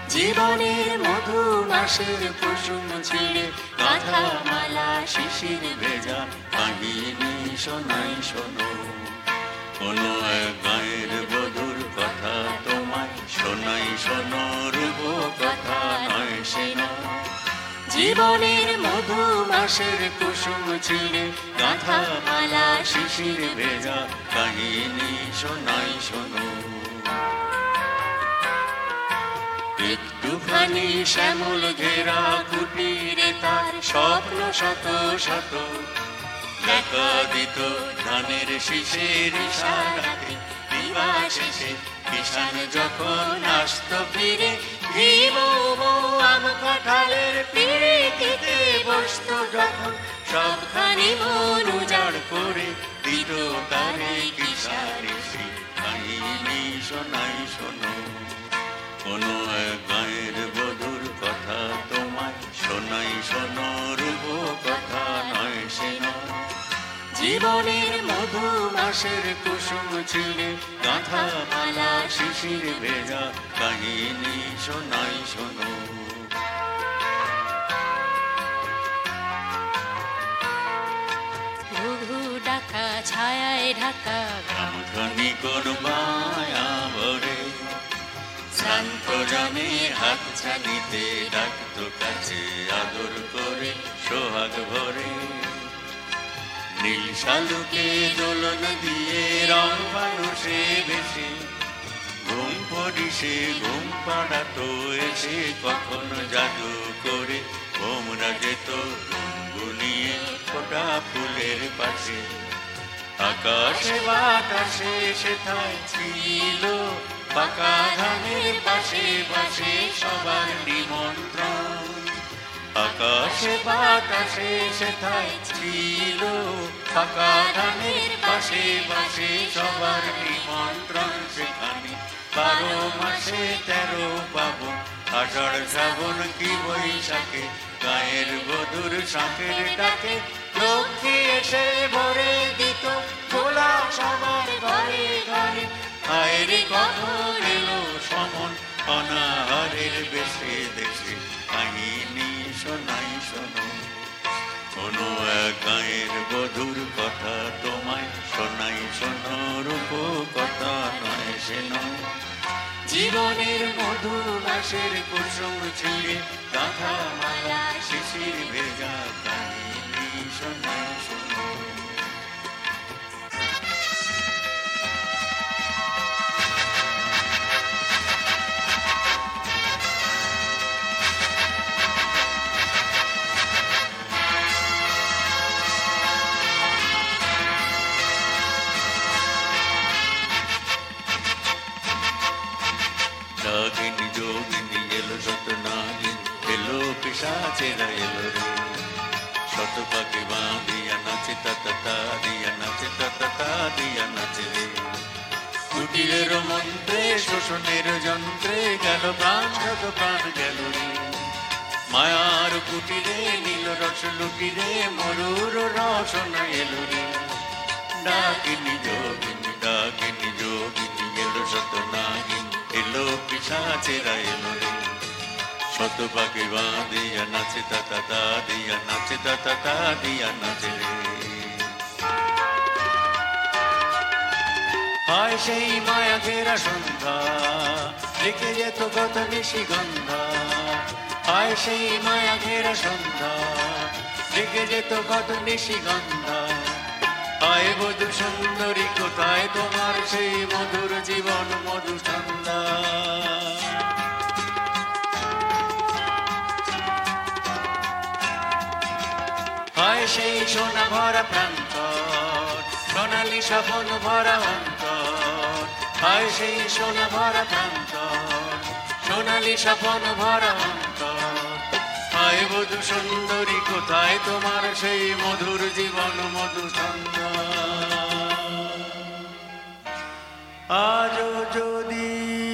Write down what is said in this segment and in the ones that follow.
জীবনের মধু মাসের কুসুম ছিঁড়ে গাঁথা মালা শিশির ভেজা কাহিনী শোনাই শোনো। কোনো এক গায়ের বধুর কথা তোমায় শোনাই শোনো, রূপ কথা নয় সে নয়। জীবনের মধু মাসের কুসুম ছিঁড়ে গাঁথা মালা শিশির ভেজা কাহিনী শোনাই শোনো। একটুখানি শ্যামল ঘেরা কুটিরে তার স্বপ্ন শত শত, দেখা দিত ধানের শীষের ইশারাতে দিবা শেষে। কিষান যখন আসত ফিরে ভীম আম কাঁঠালের পিড়িতে বসত যখন, সবখানি মন উজাড় করে দিত তারে কিষান এসে কাহিনী শোনাই শোনো। কোনো এক গায়ের বধুর কথা তোমায় শোনাই শোনো, রূপ কথা নয় সে নয়। জীবনের মধু মাসের কুসুম ছিঁড়ে গাঁথা মালা শিশির ভেজা কাহিনী শোনাই শোনো। ঘুঘু ডাকা ছায়ায় ঢাকা গ্রামধ্বনি কোন মায়া ভরে, শ্রান্ত জনে হাত ছানিতে ডাকতো কাছে আদর করে সোহাগ ভরে। নীল শালুকে দোলন দিয়ে রং মানুষে ভেসে ঘুম পড়িসে ঘুম পাড়াতো এসে কখনো জাদু করে ভোমরা যেত গুনগুনিয়ে ফোটা ফুলের পাশে। আকাশে বাতাসে সেথায় ছিল পাকা ধানের পাশে পাশে সবার নিমন্ত্রণ। আকাশে বাতাসে সেথায় ছিল পাকা ধানের পাশে পাশে সবার নিমন্ত্রণ। সেখানে 12 মাসে 13 পাবন, আষাঢ় শ্রাবণ কি বৈশাখে গায়ের বধুর শাঁখের ডাকে লক্ষ্মী এসে ভরে দিত গোলা সবার ঘরে ঘরে। আয়ের কখন এলো সমন অনাহারের বেশে দেশে কাহিনী শোনাই শোনো। কোনো এক গায়ের বধুর কথা তোমায় শোনাই শোনো, রূপ কথা নয় সে নয়। জীবনের মধু মাসের কুসুম ছিঁড়ে গাঁথা মালা শিশির ভেজা কাহিনী শোনাই শোনো। নাগিনী যোগিনী এলো শত নাগিন, এলো পিশাচেরা এলো রে। শত পাখি বাঁধিয়া নাচে তা দিয়া নাচে তা দিয়া নাচে রে। কুটিরের মন্ত্রে শোষণের যন্ত্রে গেল প্রাণ শত প্রাণ গেল রে। মায়ার কুটিরে নীল রস লুটিরে মরুর রসন এলো রে। ডাকিনী যোগিনী এলো শত নাগিন, এলো পিশাচেরা এলো রে। শত পাখি বাঁধিয়া নাচে তা দিয়া নাচে তা দিয়া নাচে রে। হয় সেই মায়া ঘেরা সন্ধ্যা লিখে যেত কত নিশিগন্ধা। হয় সেই মায়া ঘেরা সন্ধ্যা লিখে যেত কত নিশিগন্ধা। হয় বধূ সুন্দরী কোথায় তোমার সেই মধুর জীবন মধু সন্ধ্যা। হয় সেই সোনা ভরা প্রান্তর সোনালি স্বপ্ন ভরা অন্তর। হয় সেই সোনা ভরা প্রান্তর সোনালি স্বপ্ন ভরা অন্তর। হয় বধূ সুন্দরী কোথায় তোমার সেই মধুর জীবন মধু সন্ধ্যা। আজও যদি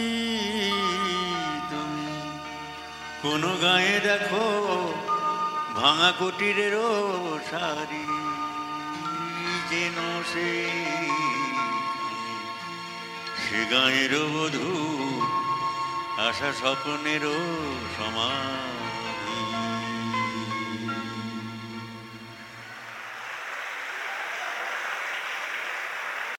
তুমি কোনো গায়ে দেখো ভাঙা কুটিরেরও সারি, যেন সে গায়ের বধূ আশা স্বপ্নেরও সমাধি।